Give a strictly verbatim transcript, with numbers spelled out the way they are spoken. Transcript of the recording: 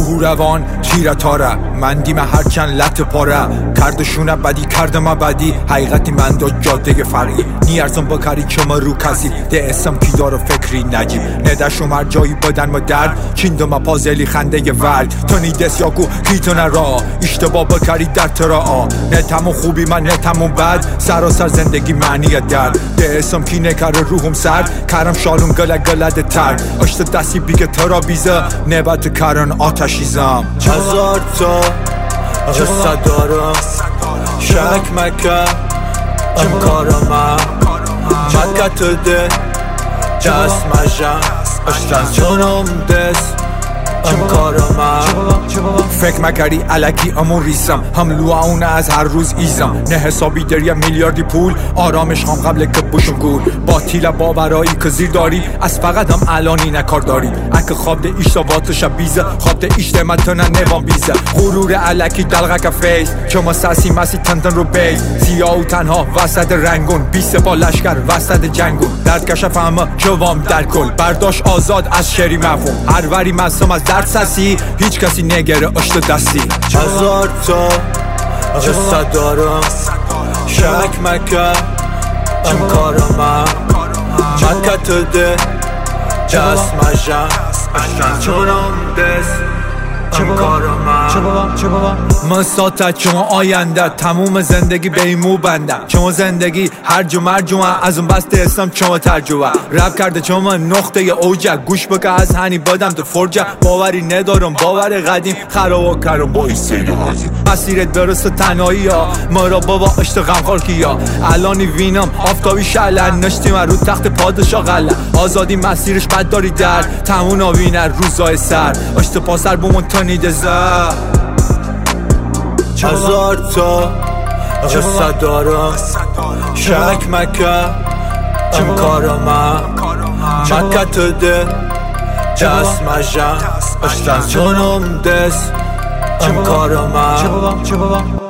روح روان چیره تاره من دیمه هرچند لط پاره کردشونه بدی کرده ما بدی حقیقتی من دا جاده فرعی نیارزم بکاری چما رو کسی ده اسم کی داره فکری نجیب نده شمار جایی بدن ما درد چیندو ما پازلی خنده ورد تو نیدس یا کو کیتونه را اشتباه بکاری در ترا نه تمون خوبی من نه تمون بد سراسر زندگی معنی درد ده اسم کی نکره روحم سرد کرم شالون گله گله ده تر اشت دستی بیگه ترا بیزه نبت کرن آتشیزم هزار تا قصه دارم شک مکه امکارم مکه تو ده دست مجم اشتن چونم دست امکارم فکر مکردی علکی امون ریسم هم لوعونه از هر روز ایزم نه حسابی در یه میلیاردی پول آرامش هم قبل که بشم گول با تیل باورایی که زیر داری از فقط هم الانی نکار داری اگه خواب ده ایشتا واتش بیزه خواب ده ایشتا متنه نوان بیزه غرور علکی دلغه که فیس چما ساسی مسی تندن رو بیز سیاه و تنها وسط رنگون بیسه با لشکر وسط جنگون درد کشه فهمه چوام در کل برداشت آزاد از شری مفهوم هر وری مصوم از درد سسی هیچ کسی نگره اشت دستی هزار تا قصه دارم شک مکه امکارم مکه تو ده دست مجم اشتن چونم دست من ساته چون آینده تموم زندگی به این مو بندم چون زندگی هر جو مرجوه از اون بسته اسم چون ترجوه رب کرده چون من نقطه اوجه گوش بکه از هنی بدم تو فرجه باوری ندارم باور قدیم خراب کردم با این سیده مسیرت درست تنهایی ها مرا بابا اشت غمخور کیا الانی وینم آفتابی شلن نشتیم رو تخت پادشاه غله آزادی مسیرش بد داری درد تمون آوینه روزای سر اشت پاسر بومون نیده زر هزار تا قصه دارم شک مکه امکارم مکه تو ده دست مجم اشتن چونم دست امکارم